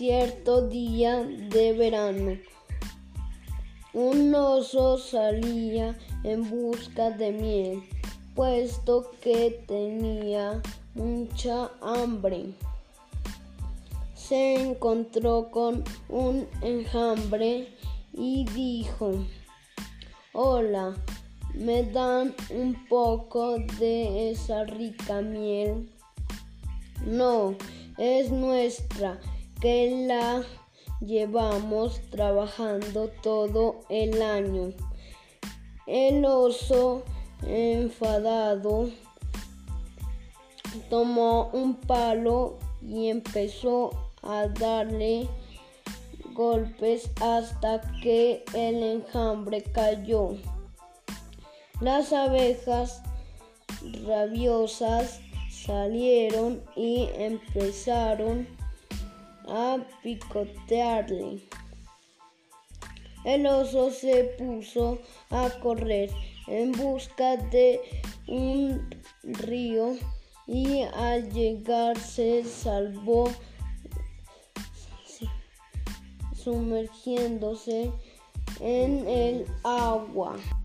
Cierto día de verano, un oso salía en busca de miel, puesto que tenía mucha hambre. Se encontró con un enjambre y dijo: «Hola, ¿me dan un poco de esa rica miel?». «No, es nuestra, que la llevamos trabajando todo el año». El oso, enfadado, tomó un palo y empezó a darle golpes hasta que el enjambre cayó. Las abejas rabiosas salieron y empezaron a picotearle. El oso se puso a correr en busca de un río y al llegar se salvó sumergiéndose en el agua.